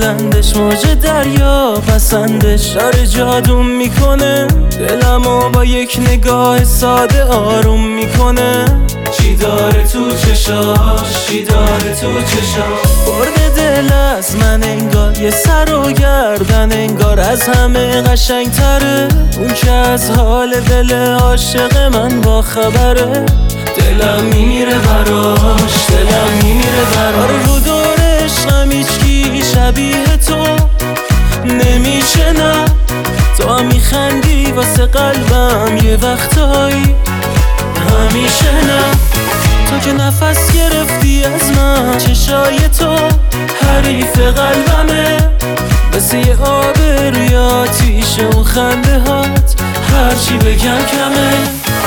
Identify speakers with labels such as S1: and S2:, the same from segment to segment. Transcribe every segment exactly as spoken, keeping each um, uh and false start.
S1: بلندش موج دریا پسندش داره جادوم میکنه، دلمو با یک نگاه ساده آروم میکنه. چی داره تو چشاش، چی داره تو چشاش، برده دل از من انگار، یه سر و گردن انگار، از همه قشنگ تره اون که از حال دل عاشق من با خبره. دلم میمیره براش، دلم میمیره براش. رو دور عشقم هیچکی شبیه تو نمیشه، نه تو هم میخندی واسه قلبم یه وقتایی، همیشه نه. تو که نفس گرفتی از من، چشای تو حریف قلبمه، مثل یه آب روی آتیش اون خنده هات، هرچی بگم کمه.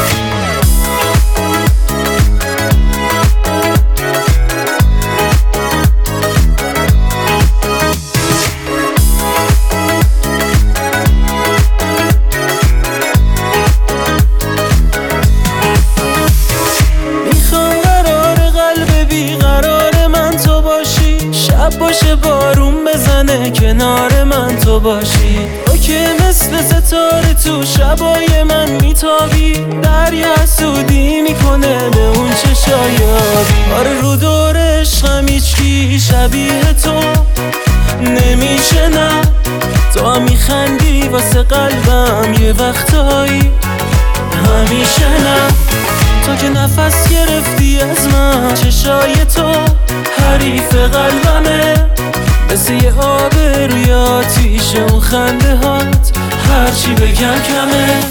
S1: باشه بارون بزنه کنار من تو باشی، تو که مثل ستاره تو شبای من میتابی، دریا حسودی میکنه به اون چشای آبی. آره رو دور عشقم هیچکی شبیه تو نمیشه، نه تو هم میخندی واسه قلبم یه وقتایی، همیشه نه. تو که نفس گرفتی از من، چشای تو حریف قلبمه، مثل یه آب روی آتیش اون خنده هات، هرچی بگم کمه.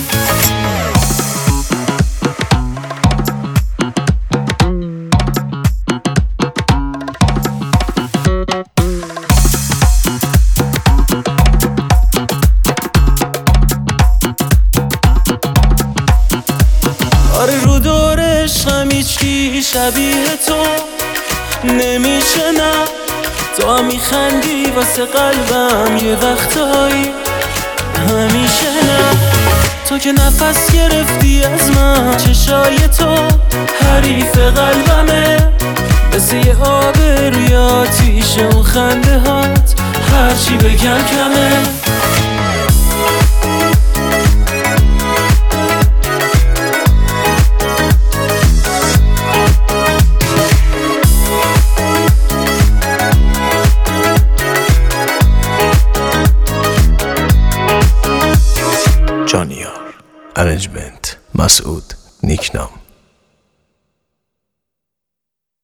S1: آره رو دور عشقم هیچکی شبیه تو نمیشه، نه تو هم میخندی واسه قلبم یه وقتایی، همیشه نه. تو که نفس گرفتی از من، چشای تو حریف قلبمه، مثل یه آب روی آتیش اون خنده هات، هرچی بگم کمه.
S2: جانیار، ارنجمنت، مسعود، نیکنام.